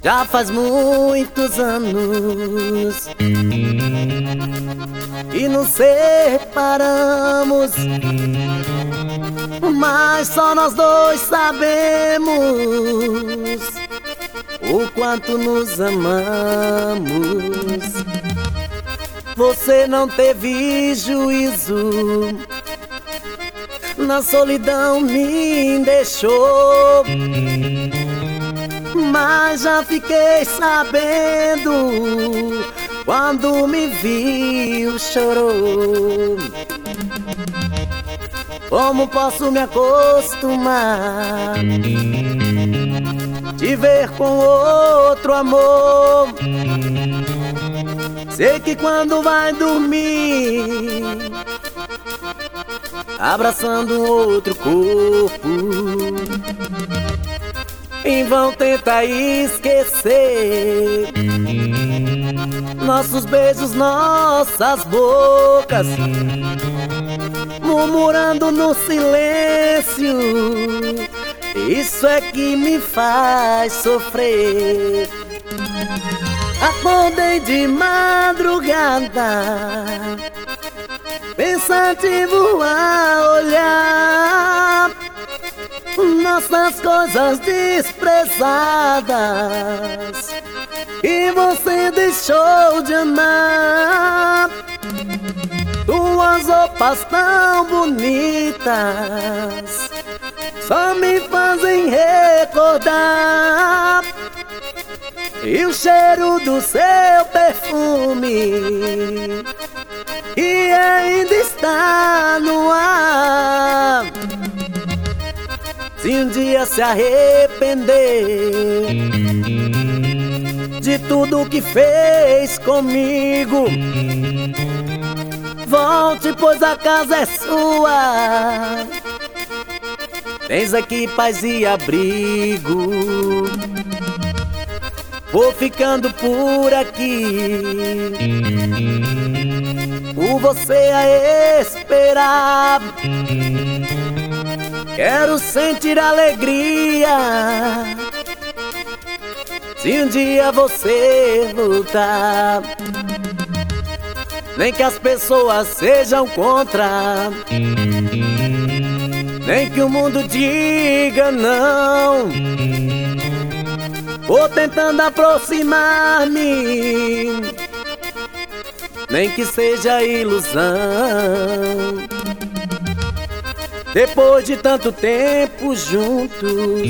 Já faz muitos anos que nos separamos, mas só nós dois sabemos o quanto nos amamos. Você não teve juízo, na solidão me deixou, mas já fiquei sabendo, quando me viu chorou. Como posso me acostumar, te ver com outro amor? Sei que quando vai dormir, abraçando outro corpo, em vão tenta esquecer nossos beijos, nossas bocas, murmurando no silêncio. Isso é que me faz sofrer. Acordei de madrugada, pensativo a olhar nossas coisas desprezadas, e você deixou de amar. Tuas roupas tão bonitas só me fazem recordar, e o cheiro do seu perfume que ainda está no ar. Se um dia se arrepender de tudo que fez comigo, volte, pois a casa é sua. Tens aqui paz e abrigo. Vou ficando por aqui, por você a esperar. Quero sentir alegria se um dia você voltar. Nem que as pessoas sejam contra, nem que o mundo diga não. Vou tentando aproximar-me, nem que seja ilusão. Depois de tanto tempo juntos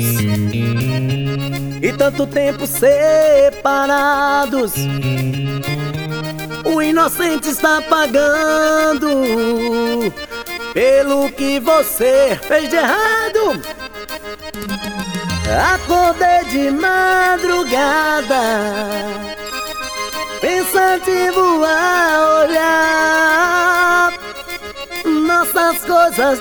e tanto tempo separados, o inocente está pagando pelo que você fez de errado. Acordei de madrugada, pensativo a olhar nossas coisas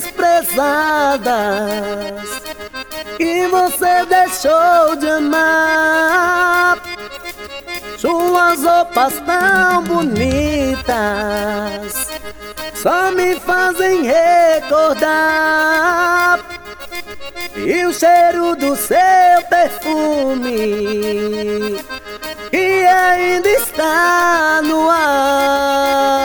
desprezadas, que você deixou de amar. Suas roupas tão bonitas só me fazem recordar, e o cheiro do seu perfume que ainda está no ar.